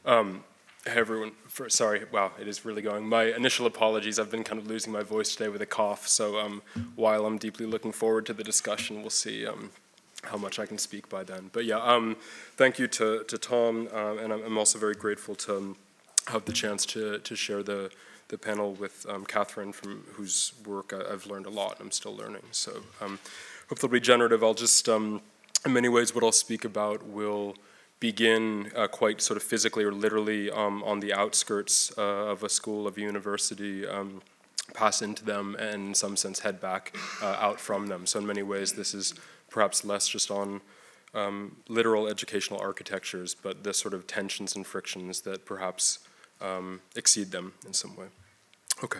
Hey everyone, sorry, wow, it is really going. My initial apologies, I've been kind of losing my voice today with a cough, so while I'm deeply looking forward to the discussion, we'll see how much I can speak by then. But yeah, thank you to Tom, and I'm also very grateful to have the chance to share the panel with Catherine, from whose work I've learned a lot, and I'm still learning. So hope they'll be generative. I'll just, in many ways, what I'll speak about will begin quite sort of physically or literally on the outskirts of a school, of a university, pass into them, and in some sense head back out from them. So in many ways this is perhaps less just on literal educational architectures, but the sort of tensions and frictions that perhaps exceed them in some way. Okay.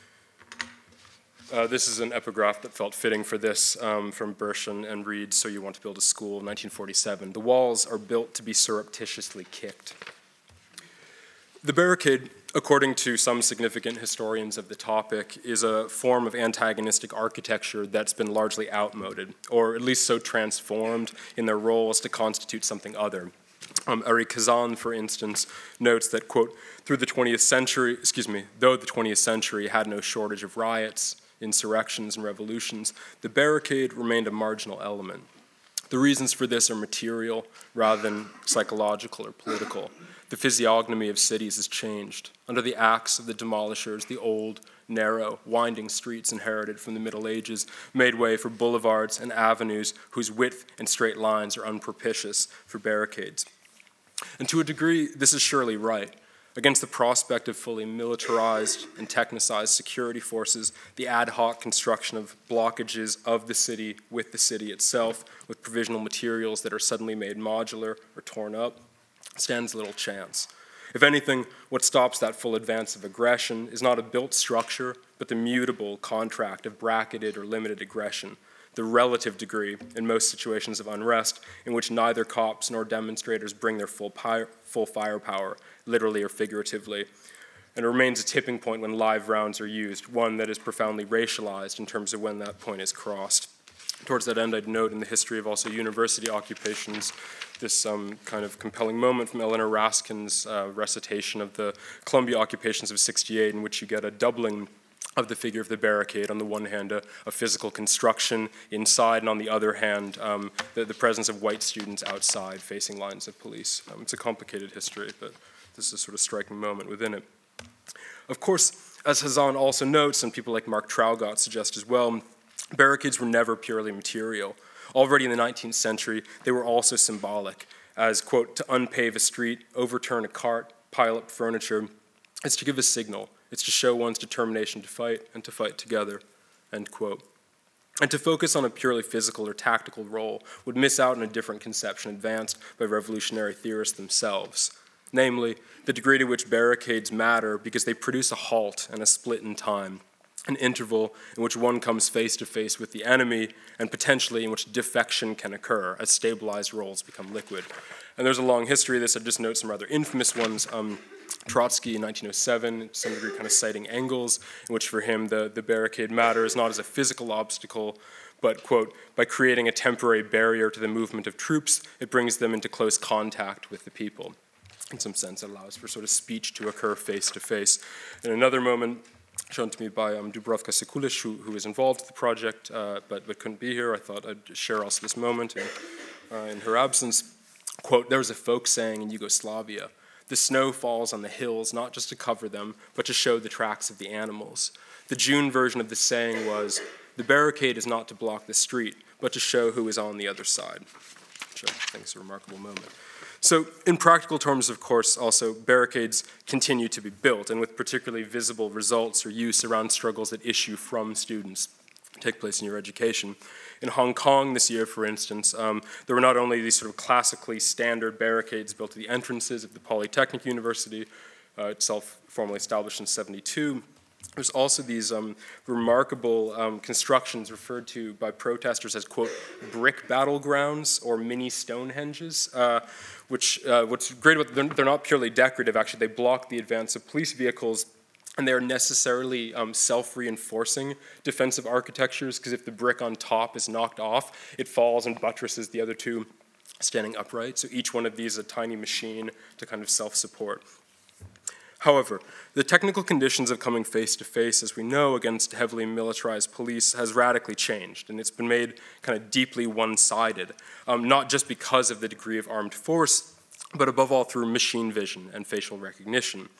This is an epigraph that felt fitting for this, from Bursch and reads, "So you want to build a school," 1947. "The walls are built to be surreptitiously kicked." The barricade, according to some significant historians of the topic, is a form of antagonistic architecture that's been largely outmoded, or at least so transformed in their role as to constitute something other. Ari Kazan, for instance, notes that, quote, though the 20th century had no shortage of riots, insurrections, and revolutions, the barricade remained a marginal element. The reasons for this are material rather than psychological or political. The physiognomy of cities has changed. Under the axe of the demolishers, the old, narrow, winding streets inherited from the Middle Ages made way for boulevards and avenues whose width and straight lines are unpropitious for barricades. And to a degree, this is surely right. Against the prospect of fully militarized and technicized security forces, the ad hoc construction of blockages of the city with the city itself, with provisional materials that are suddenly made modular or torn up, stands little chance. If anything, what stops that full advance of aggression is not a built structure, but the mutable contract of bracketed or limited aggression, the relative degree, in most situations of unrest, in which neither cops nor demonstrators bring their full firepower, literally or figuratively. And it remains a tipping point when live rounds are used, one that is profoundly racialized in terms of when that point is crossed. Towards that end, I'd note in the history of also university occupations, this kind of compelling moment from Eleanor Raskin's recitation of the Columbia occupations of '68, in which you get a doubling of the figure of the barricade. On the one hand, a physical construction inside, and on the other hand, the presence of white students outside facing lines of police. It's a complicated history, but this is a sort of striking moment within it. Of course, as Hazan also notes, and people like Mark Traugott suggest as well, barricades were never purely material. Already in the 19th century, they were also symbolic, as, quote, to unpave a street, overturn a cart, pile up furniture. It's to give a signal. It's to show one's determination to fight and to fight together, end quote. And to focus on a purely physical or tactical role would miss out on a different conception advanced by revolutionary theorists themselves, namely the degree to which barricades matter because they produce a halt and a split in time, an interval in which one comes face to face with the enemy and potentially in which defection can occur as stabilized roles become liquid. And there's a long history of this. I'd just note some rather infamous ones. Trotsky in 1907, to some degree kind of citing Engels, in which for him the barricade matters not as a physical obstacle, but, quote, by creating a temporary barrier to the movement of troops, it brings them into close contact with the people. In some sense, it allows for sort of speech to occur face to face. In another moment, shown to me by Dubravka Sekulic, who is involved with the project, but couldn't be here, I thought I'd share also this moment in her absence. Quote, there was a folk saying in Yugoslavia, the snow falls on the hills not just to cover them, but to show the tracks of the animals. The June version of the saying was, the barricade is not to block the street, but to show who is on the other side, which I think is a remarkable moment. So in practical terms, of course, also barricades continue to be built, and with particularly visible results or use around struggles that issue from students, take place in your education. In Hong Kong this year, for instance, there were not only these sort of classically standard barricades built at the entrances of the Polytechnic University, itself formally established in '72. There's also these remarkable constructions referred to by protesters as, quote, brick battlegrounds or mini Stonehenges, which what's great about them, they're not purely decorative, actually. They block the advance of police vehicles, and they are necessarily self-reinforcing defensive architectures, because if the brick on top is knocked off, it falls and buttresses the other two standing upright. So each one of these is a tiny machine to kind of self-support. However, the technical conditions of coming face to face, as we know, against heavily militarized police has radically changed, and it's been made kind of deeply one-sided, not just because of the degree of armed force, but above all through machine vision and facial recognition.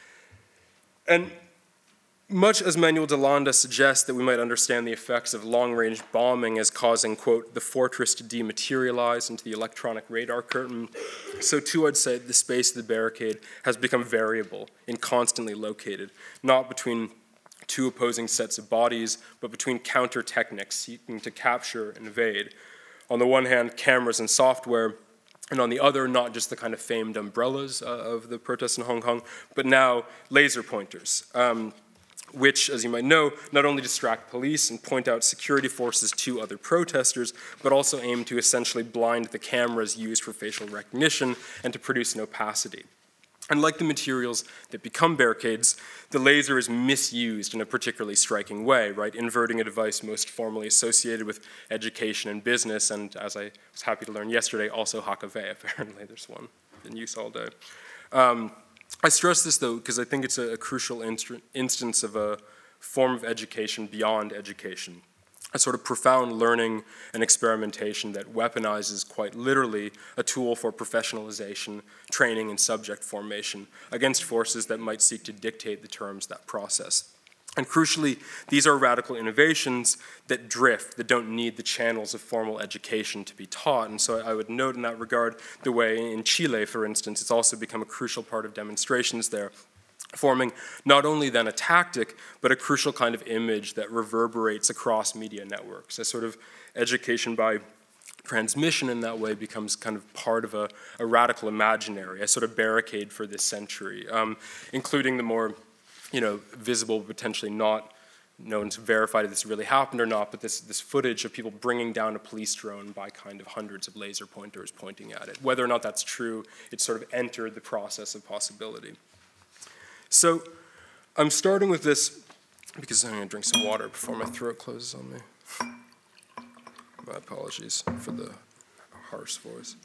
And much as Manuel de Landa suggests that we might understand the effects of long-range bombing as causing, quote, the fortress to dematerialize into the electronic radar curtain, so too I'd say the space of the barricade has become variable and constantly located, not between two opposing sets of bodies, but between counter-technics seeking to capture and evade. On the one hand, cameras and software, and on the other, not just the kind of famed umbrellas of the protests in Hong Kong, but now laser pointers, which, as you might know, not only distract police and point out security forces to other protesters, but also aim to essentially blind the cameras used for facial recognition and to produce an opacity. And like the materials that become barricades, the laser is misused in a particularly striking way, right? Inverting a device most formally associated with education and business, and as I was happy to learn yesterday, also Hakave, apparently there's one in use all day. I stress this, though, because I think it's a crucial instance of a form of education beyond education, a sort of profound learning and experimentation that weaponizes quite literally a tool for professionalization, training, and subject formation against forces that might seek to dictate the terms of that process. And crucially, these are radical innovations that drift, that don't need the channels of formal education to be taught. And so I would note in that regard the way in Chile, for instance, it's also become a crucial part of demonstrations there, forming not only then a tactic, but a crucial kind of image that reverberates across media networks. A sort of education by transmission in that way becomes kind of part of a radical imaginary, a sort of barricade for this century, including the more visible, potentially not known to verify that this really happened or not, but this footage of people bringing down a police drone by kind of hundreds of laser pointers pointing at it. Whether or not that's true, it sort of entered the process of possibility. So I'm starting with this because I'm going to drink some water before my throat closes on me. My apologies for the harsh voice.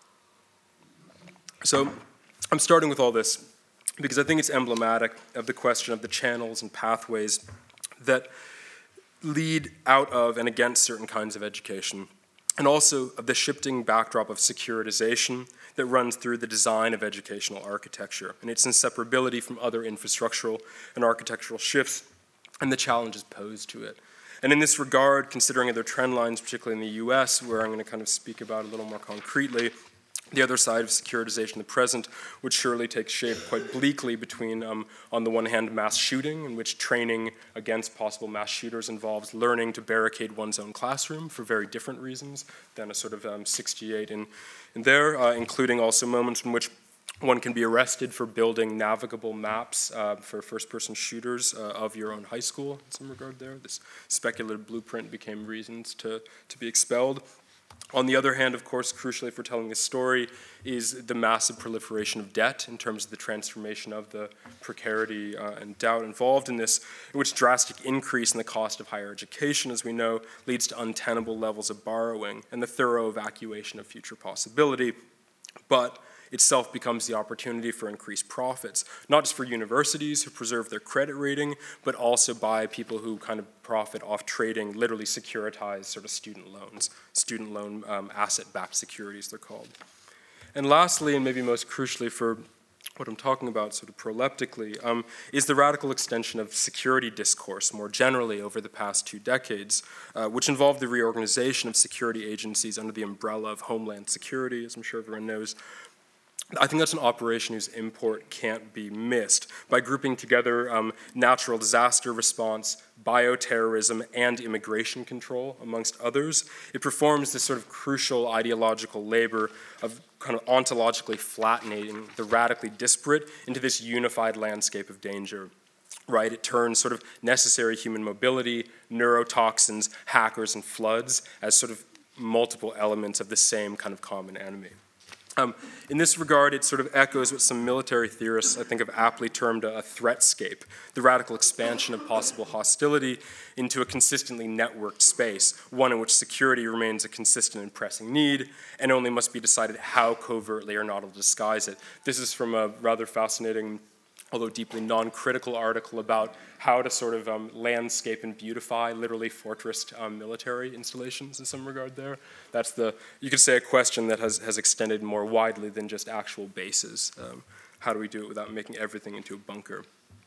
So I'm starting with all this because I think it's emblematic of the question of the channels and pathways that lead out of and against certain kinds of education, and also of the shifting backdrop of securitization that runs through the design of educational architecture and its inseparability from other infrastructural and architectural shifts and the challenges posed to it. And in this regard, considering other trend lines, particularly in the US, where I'm going to kind of speak about a little more concretely, the other side of securitization, the present, would surely take shape quite bleakly between, on the one hand, mass shooting, in which training against possible mass shooters involves learning to barricade one's own classroom for very different reasons than a sort of 68 in there, including also moments in which one can be arrested for building navigable maps for first-person shooters of your own high school in some regard there. This speculative blueprint became reasons to be expelled. On the other hand, of course, crucially for telling this story is the massive proliferation of debt in terms of the transformation of the precarity and doubt involved in this, in which drastic increase in the cost of higher education, as we know, leads to untenable levels of borrowing and the thorough evacuation of future possibility, but itself becomes the opportunity for increased profits, not just for universities who preserve their credit rating, but also by people who kind of profit off trading literally securitized sort of student loan asset-backed securities, they're called. And lastly, and maybe most crucially for what I'm talking about sort of proleptically, is the radical extension of security discourse more generally over the past 2 decades, which involved the reorganization of security agencies under the umbrella of Homeland Security, as I'm sure everyone knows. I think that's an operation whose import can't be missed. By grouping together natural disaster response, bioterrorism, and immigration control, amongst others, it performs this sort of crucial ideological labor of kind of ontologically flattening the radically disparate into this unified landscape of danger. Right? It turns sort of necessary human mobility, neurotoxins, hackers, and floods as sort of multiple elements of the same kind of common enemy. In this regard, it sort of echoes what some military theorists, I think, have aptly termed a threatscape, the radical expansion of possible hostility into a consistently networked space, one in which security remains a consistent and pressing need, and only must be decided how covertly or not to disguise it. This is from a rather fascinating, although deeply non-critical article about how to sort of landscape and beautify literally fortressed military installations in some regard there. That's you could say, a question that has extended more widely than just actual bases. How do we do it without making everything into a bunker?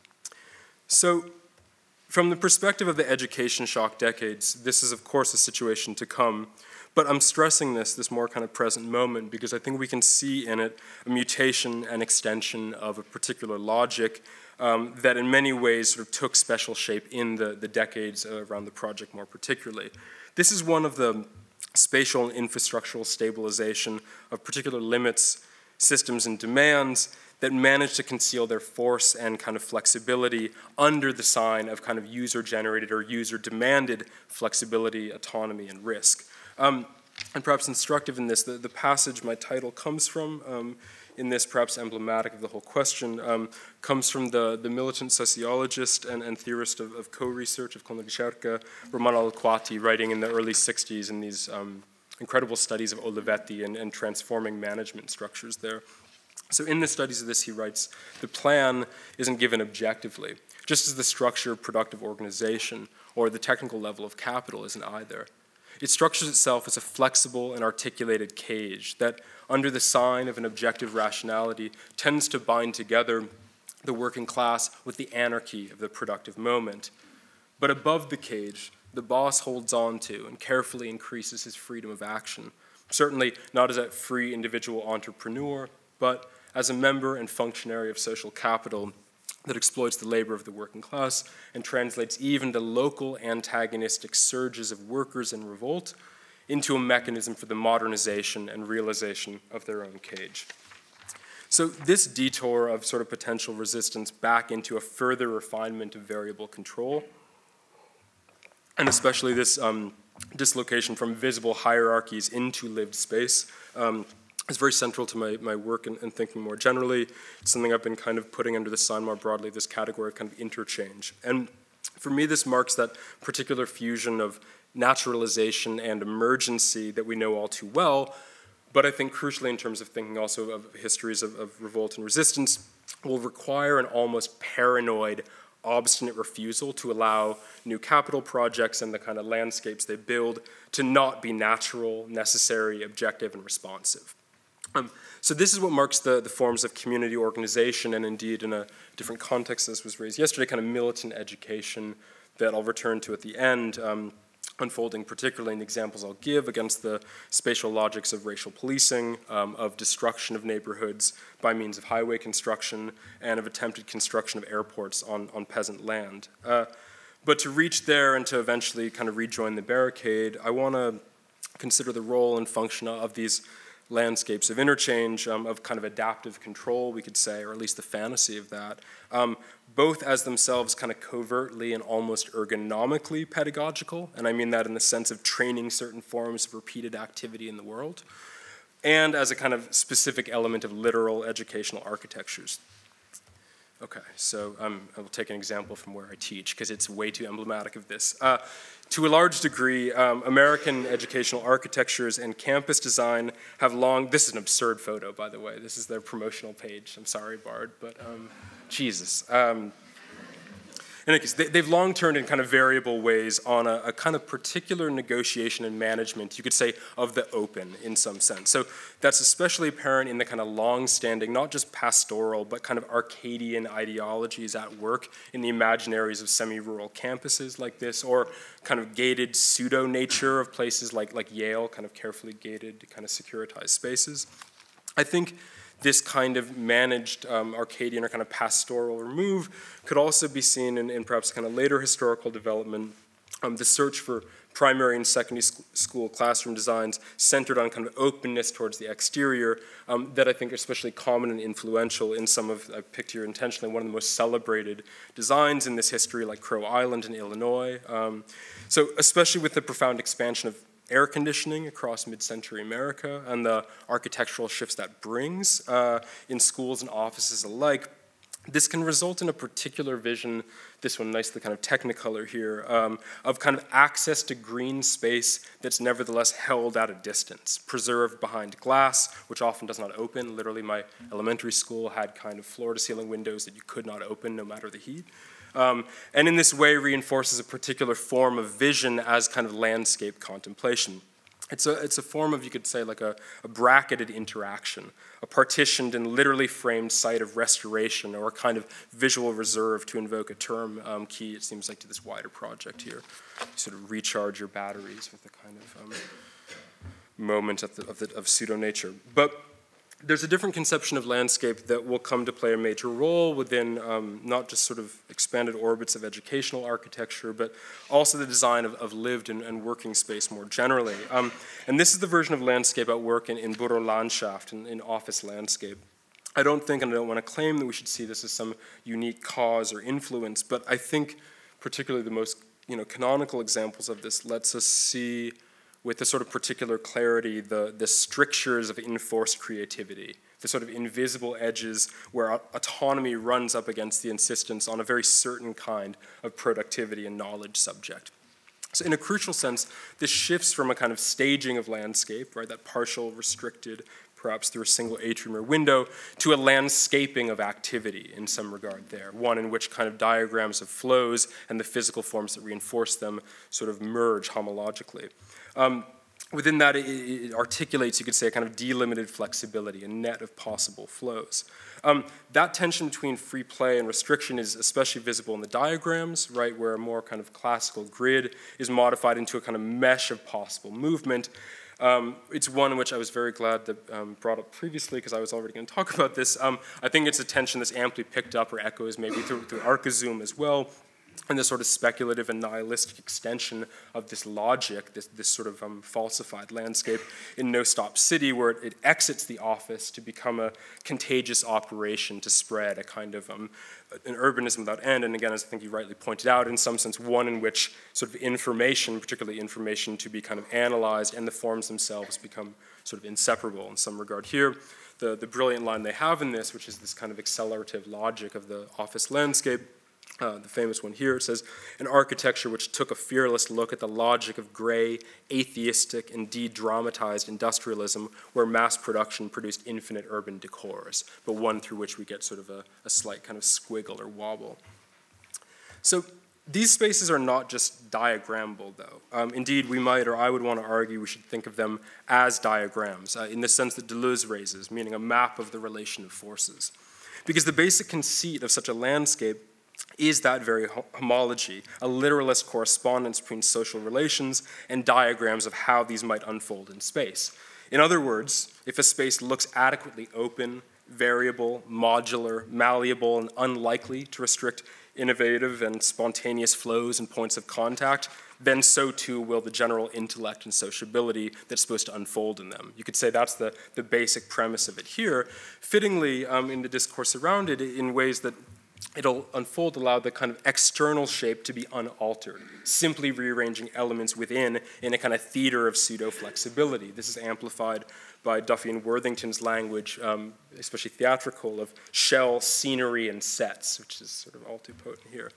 So from the perspective of the education shock decades, this is of course a situation to come. But I'm stressing this more kind of present moment because I think we can see in it a mutation and extension of a particular logic that in many ways sort of took special shape in the decades around the project more particularly. This is one of the spatial and infrastructural stabilization of particular limits, systems, and demands that manage to conceal their force and kind of flexibility under the sign of kind of user-generated or user-demanded flexibility, autonomy, and risk. And perhaps instructive in this, the passage my title comes from, in this perhaps emblematic of the whole question, comes from the militant sociologist and theorist of co-research of Con Ricerca, Romano Alquati, writing in the early 60s in these incredible studies of Olivetti and transforming management structures there. So in the studies of this, he writes, the plan isn't given objectively, just as the structure of productive organization or the technical level of capital isn't either. It structures itself as a flexible and articulated cage that, under the sign of an objective rationality, tends to bind together the working class with the anarchy of the productive moment. But above the cage, the boss holds on to and carefully increases his freedom of action, certainly not as a free individual entrepreneur, but as a member and functionary of social capital that exploits the labor of the working class and translates even the local antagonistic surges of workers in revolt into a mechanism for the modernization and realization of their own cage. So this detour of sort of potential resistance back into a further refinement of variable control, and especially this dislocation from visible hierarchies into lived space, is very central to my work and thinking more generally. It's something I've been kind of putting under the sign more broadly, this category of kind of interchange. And for me, this marks that particular fusion of naturalization and emergency that we know all too well, but I think crucially in terms of thinking also of histories of revolt and resistance, will require an almost paranoid, obstinate refusal to allow new capital projects and the kind of landscapes they build to not be natural, necessary, objective, and responsive. So this is what marks the forms of community organization, and indeed in a different context, as was raised yesterday, kind of militant education that I'll return to at the end, unfolding particularly in the examples I'll give against the spatial logics of racial policing, of destruction of neighborhoods by means of highway construction, and of attempted construction of airports on peasant land. But to reach there and to eventually kind of rejoin the barricade, I want to consider the role and function of these landscapes of interchange, of kind of adaptive control, we could say, or at least the fantasy of that, both as themselves kind of covertly and almost ergonomically pedagogical, and I mean that in the sense of training certain forms of repeated activity in the world, and as a kind of specific element of literal educational architectures. Okay, so I will take an example from where I teach, because it's way too emblematic of this. To a large degree, American educational architectures and campus design have this is an absurd photo, by the way. This is their promotional page. I'm sorry, Bard, but Jesus. In any case, they've long turned in kind of variable ways on a kind of particular negotiation and management, you could say, of the open in some sense. So that's especially apparent in the kind of long-standing, not just pastoral, but kind of Arcadian ideologies at work in the imaginaries of semi-rural campuses like this, or kind of gated pseudo-nature of places like Yale, kind of carefully gated, kind of securitized spaces. I think this kind of managed Arcadian or kind of pastoral remove could also be seen in perhaps kind of later historical development, the search for primary and secondary school classroom designs centered on kind of openness towards the exterior that I think are especially common and influential in some of, I picked here intentionally, one of the most celebrated designs in this history, like Crow Island in Illinois. So especially with the profound expansion of air conditioning across mid-century America and the architectural shifts that brings in schools and offices alike, this can result in a particular vision, this one nicely kind of technicolor here, of kind of access to green space that's nevertheless held at a distance, preserved behind glass, which often does not open. Literally, my elementary school had kind of floor-to-ceiling windows that you could not open no matter the heat. And in this way reinforces a particular form of vision as kind of landscape contemplation. It's a form of, you could say, like a bracketed interaction, a partitioned and literally framed site of restoration, or a kind of visual reserve, to invoke a term key, it seems like, to this wider project here. You sort of recharge your batteries with a kind of moment of pseudo-nature. But there's a different conception of landscape that will come to play a major role within not just sort of expanded orbits of educational architecture, but also the design of lived and working space more generally. And this is the version of landscape at work in Bürolandschaft, in office landscape. I don't think, and I don't want to claim that we should see this as some unique cause or influence, but I think particularly the most canonical examples of this lets us see with a sort of particular clarity the strictures of enforced creativity, the sort of invisible edges where autonomy runs up against the insistence on a very certain kind of productivity and knowledge subject. So in a crucial sense, this shifts from a kind of staging of landscape, right, that partial, restricted, perhaps through a single atrium or window, to a landscaping of activity in some regard there, one in which kind of diagrams of flows and the physical forms that reinforce them sort of merge homologically. Within that, it articulates, you could say, a kind of delimited flexibility, a net of possible flows. That tension between free play and restriction is especially visible in the diagrams, right, where a more kind of classical grid is modified into a kind of mesh of possible movement. It's one which I was very glad that brought up previously, because I was already going to talk about this. I think it's a tension that's amply picked up or echoes maybe through Archizoom as well, and this sort of speculative and nihilistic extension of this logic, this sort of falsified landscape in No Stop City, where it exits the office to become a contagious operation to spread a kind of an urbanism without end. And again, as I think you rightly pointed out, in some sense, one in which sort of information, particularly information to be kind of analyzed, and the forms themselves become sort of inseparable in some regard. Here, the brilliant line they have in this, which is this kind of accelerative logic of the office landscape, the famous one here, it says, an architecture which took a fearless look at the logic of gray, atheistic, and de-dramatized industrialism, where mass production produced infinite urban decors, but one through which we get sort of a slight kind of squiggle or wobble. So these spaces are not just diagrammable, though. Indeed, we might, or I would want to argue, we should think of them as diagrams, in the sense that Deleuze raises, meaning a map of the relation of forces. Because the basic conceit of such a landscape is that very homology, a literalist correspondence between social relations and diagrams of how these might unfold in space. In other words, if a space looks adequately open, variable, modular, malleable, and unlikely to restrict innovative and spontaneous flows and points of contact, then so too will the general intellect and sociability that's supposed to unfold in them. You could say that's the basic premise of it here, fittingly in the discourse around it in ways that it'll unfold, allow the kind of external shape to be unaltered, simply rearranging elements within in a kind of theater of pseudo-flexibility. This is amplified by Duffy and Worthington's language, especially theatrical, of shell, scenery, and sets, which is sort of all too potent here.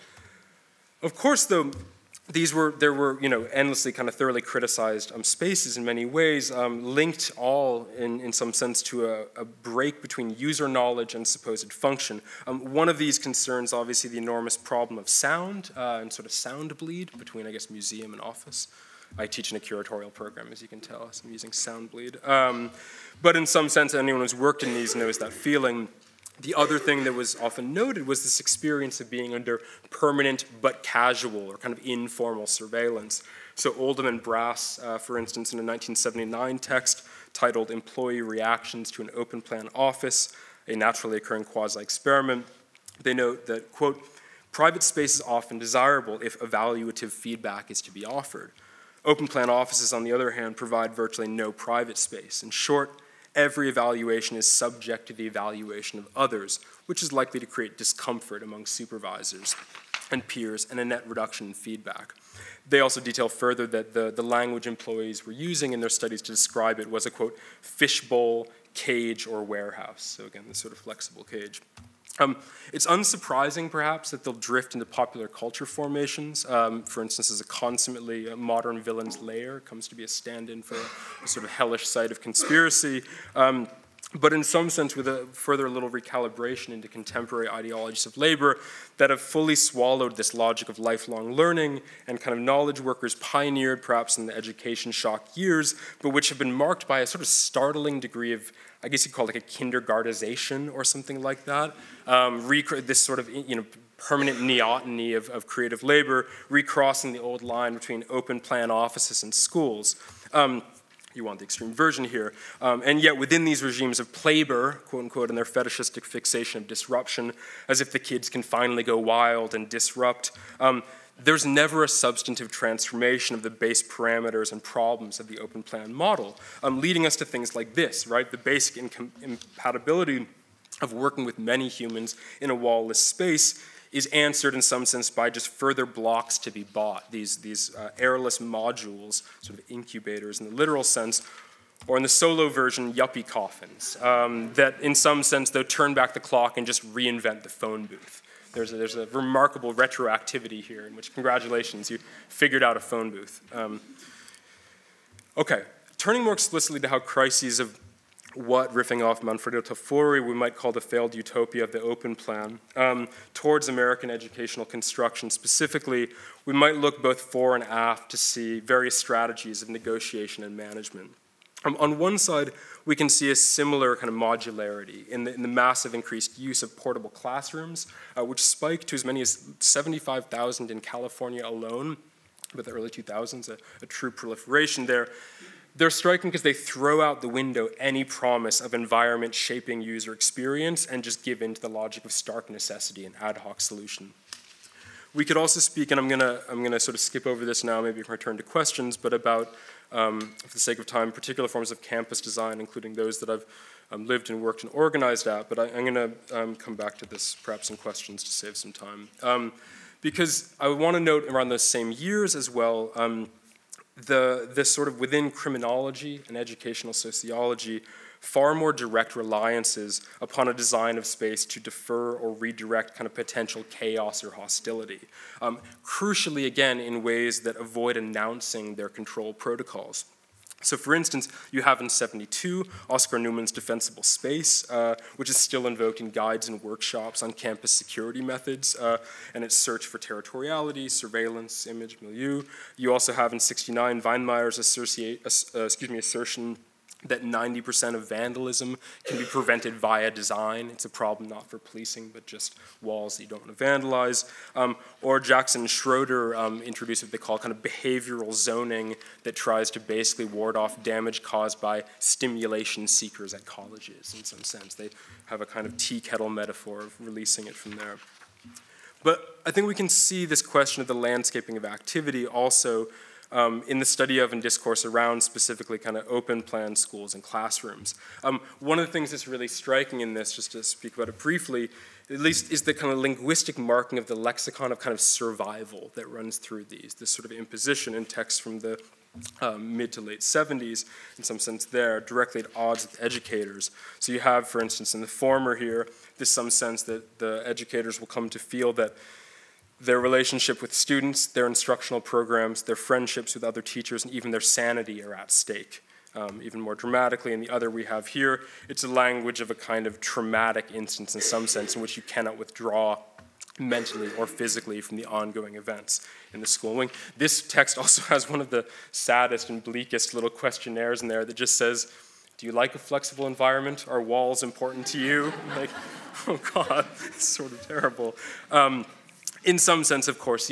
Of course, though, there were endlessly kind of thoroughly criticized spaces in many ways, linked all in some sense to a break between user knowledge and supposed function. One of these concerns obviously the enormous problem of sound and sort of sound bleed between, I guess, museum and office. I teach in a curatorial program, as you can tell, so I'm using sound bleed. But in some sense, anyone who's worked in these knows that feeling. The other thing that was often noted was this experience of being under permanent but casual or kind of informal surveillance. So Oldham and Brass, for instance, in a 1979 text titled Employee Reactions to an Open Plan Office, a naturally occurring quasi-experiment, they note that, quote, private space is often desirable if evaluative feedback is to be offered. Open plan offices, on the other hand, provide virtually no private space. In short, every evaluation is subject to the evaluation of others, which is likely to create discomfort among supervisors. and peers, and a net reduction in feedback. They also detail further that the language employees were using in their studies to describe it was a, quote, fishbowl, cage, or warehouse. So again, this sort of flexible cage. It's unsurprising, perhaps, that they'll drift into popular culture formations. For instance, as a consummately modern villain's lair comes to be a stand-in for a sort of hellish site of conspiracy. But in some sense, with a further little recalibration into contemporary ideologies of labor that have fully swallowed this logic of lifelong learning and kind of knowledge workers pioneered perhaps in the education shock years, but which have been marked by a sort of startling degree of, I guess you'd call it like a kindergartization or something like that. This sort of, permanent neoteny of creative labor, recrossing the old line between open plan offices and schools. You want the extreme version here. And yet within these regimes of playber, quote unquote, and their fetishistic fixation of disruption, as if the kids can finally go wild and disrupt, there's never a substantive transformation of the base parameters and problems of the open plan model, leading us to things like this, right? The basic incompatibility of working with many humans in a wall-less space is answered in some sense by just further blocks to be bought, these airless modules, sort of incubators in the literal sense, or in the solo version, yuppie coffins, that in some sense, though, turn back the clock and just reinvent the phone booth. There's a remarkable retroactivity here in which, congratulations, you figured out a phone booth. Okay, turning more explicitly to how crises of what, riffing off Manfredo Tafuri, we might call the failed utopia of the open plan, towards American educational construction specifically, we might look both fore and aft to see various strategies of negotiation and management. On one side, we can see a similar kind of modularity in the massive increased use of portable classrooms, which spiked to as many as 75,000 in California alone, with the early 2000s, a true proliferation there. They're striking because they throw out the window any promise of environment shaping user experience and just give in to the logic of stark necessity and ad hoc solution. We could also speak, and I'm gonna sort of skip over this now, maybe we can return to questions, but about, for the sake of time, particular forms of campus design, including those that I've lived and worked and organized at, but I'm gonna come back to this perhaps in questions to save some time. Because I want to note around those same years as well, this sort of within criminology and educational sociology, far more direct reliances upon a design of space to defer or redirect kind of potential chaos or hostility. Crucially, again, in ways that avoid announcing their control protocols. So for instance, you have in '72 Oscar Newman's Defensible Space, which is still invoked in guides and workshops on campus security methods and its search for territoriality, surveillance, image, milieu. You also have in '69 Weinmeier's assertion that 90% of vandalism can be prevented via design. It's a problem not for policing, but just walls that you don't want to vandalize. Or Jackson Schroeder introduced what they call kind of behavioral zoning that tries to basically ward off damage caused by stimulation seekers at colleges, in some sense. They have a kind of tea kettle metaphor of releasing it from there. But I think we can see this question of the landscaping of activity also in the study of and discourse around specifically kind of open plan schools and classrooms. One of the things that's really striking in this, just to speak about it briefly, at least is the kind of linguistic marking of the lexicon of kind of survival that runs through these, this sort of imposition in texts from the mid to late 70s, in some sense there, directly at odds with educators. So you have, for instance, in the former here, there's some sense that the educators will come to feel that their relationship with students, their instructional programs, their friendships with other teachers, and even their sanity are at stake. Even more dramatically, in the other we have here, it's a language of a kind of traumatic instance in some sense in which you cannot withdraw mentally or physically from the ongoing events in the school wing. This text also has one of the saddest and bleakest little questionnaires in there that just says, do you like a flexible environment? Are walls important to you? Like, oh God, it's sort of terrible. In some sense, of course,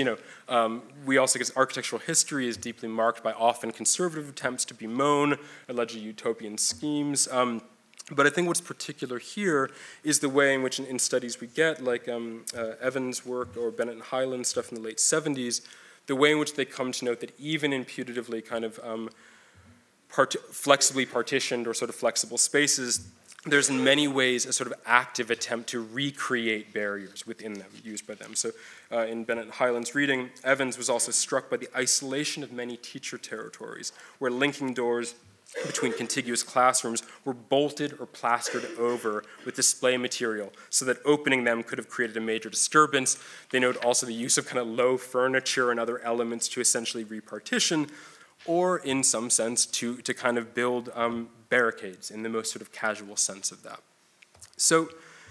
we also, because architectural history is deeply marked by often conservative attempts to bemoan alleged utopian schemes. But I think what's particular here is the way in which in studies we get, like Evans' work or Bennett and Hyland's stuff in the late 70s, the way in which they come to note that even in putatively kind of flexibly partitioned or sort of flexible spaces, there's in many ways a sort of active attempt to recreate barriers within them, used by them. So in Bennett and Hyland's reading, Evans was also struck by the isolation of many teacher territories, where linking doors between contiguous classrooms were bolted or plastered over with display material so that opening them could have created a major disturbance. They note also the use of kind of low furniture and other elements to essentially repartition, or in some sense to kind of build barricades in the most sort of casual sense of that. So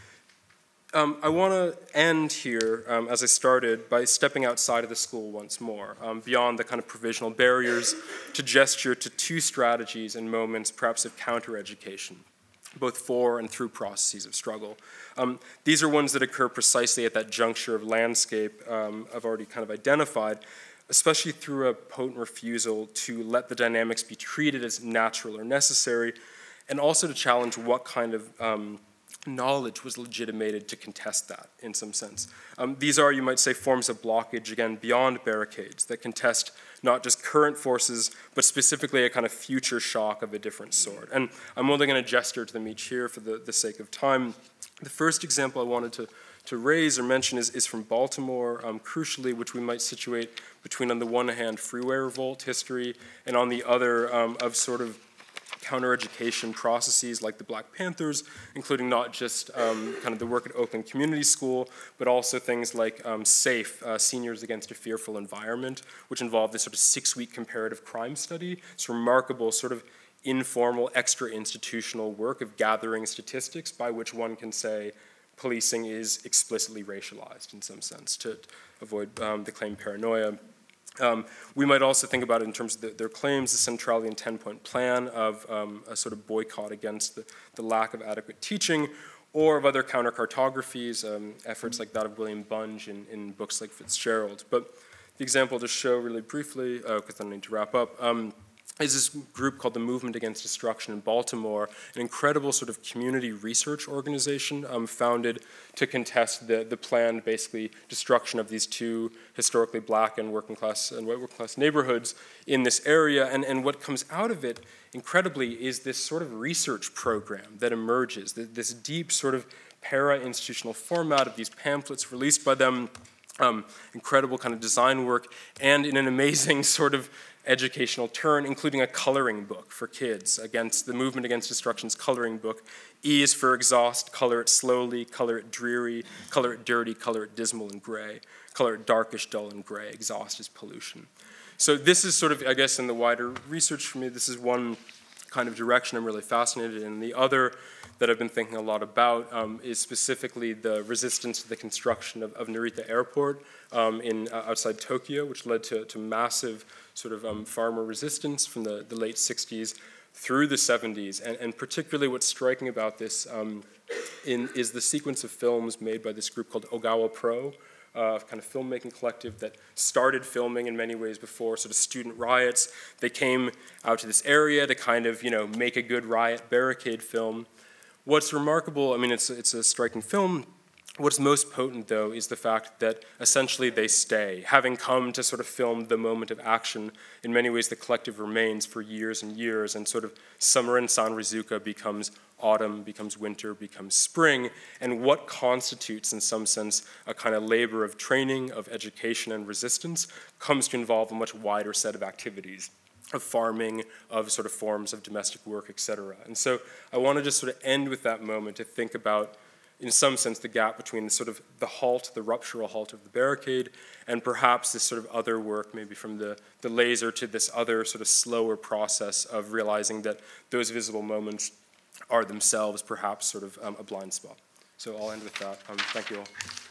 I want to end here, as I started, by stepping outside of the school once more, beyond the kind of provisional barriers, to gesture to two strategies and moments perhaps of counter-education, both for and through processes of struggle. These are ones that occur precisely at that juncture of landscape I've already kind of identified, especially through a potent refusal to let the dynamics be treated as natural or necessary, and also to challenge what kind of knowledge was legitimated to contest that, in some sense. These are, you might say, forms of blockage, again, beyond barricades, that contest not just current forces, but specifically a kind of future shock of a different sort. And I'm only going to gesture to them each here for the sake of time. The first example I wanted to raise or mention is from Baltimore, crucially, which we might situate between, on the one hand, freeway revolt history, and on the other, of sort of counter-education processes like the Black Panthers, including not just kind of the work at Oakland Community School, but also things like SAFE, Seniors Against a Fearful Environment, which involved this sort of 6-week comparative crime study. It's remarkable sort of informal, extra-institutional work of gathering statistics by which one can say policing is explicitly racialized in some sense to avoid the claim paranoia. We might also think about it in terms of their claims, the centrality and 10-point plan of a sort of boycott against the lack of adequate teaching, or of other counter-cartographies, efforts like that of William Bunge in books like Fitzgerald. But the example to show really briefly, because I need to wrap up, is this group called the Movement Against Destruction in Baltimore, an incredible sort of community research organization founded to contest the planned, basically, destruction of these two historically black and working class and white working class neighborhoods in this area. And what comes out of it, incredibly, is this sort of research program that emerges, this deep sort of para-institutional format of these pamphlets released by them, incredible kind of design work, and in an amazing sort of educational turn, including a coloring book for kids against the Movement Against Destruction's coloring book. E is for exhaust, color it slowly, color it dreary, color it dirty, color it dismal and gray, color it darkish, dull, and gray. Exhaust is pollution. So this is sort of, I guess, in the wider research for me, this is one kind of direction I'm really fascinated in. The other that I've been thinking a lot about is specifically the resistance to the construction of Narita Airport outside Tokyo, which led to massive sort of farmer resistance from the late 60s through the 70s. And particularly what's striking about this is the sequence of films made by this group called Ogawa Pro, kind of filmmaking collective that started filming in many ways before sort of student riots. They came out to this area to kind of, make a good riot barricade film. What's remarkable, I mean, it's a striking film. What's most potent, though, is the fact that essentially they stay. Having come to sort of film the moment of action, in many ways the collective remains for years and years, and sort of summer in Sanrizuka becomes autumn, becomes winter, becomes spring, and what constitutes, in some sense, a kind of labor of training, of education and resistance comes to involve a much wider set of activities, of farming, of sort of forms of domestic work, et cetera. And so I want to just sort of end with that moment to think about, in some sense, the gap between the sort of the halt, the ruptural halt of the barricade, and perhaps this sort of other work, maybe from the laser to this other sort of slower process of realizing that those visible moments are themselves perhaps sort of a blind spot. So I'll end with that. Thank you all.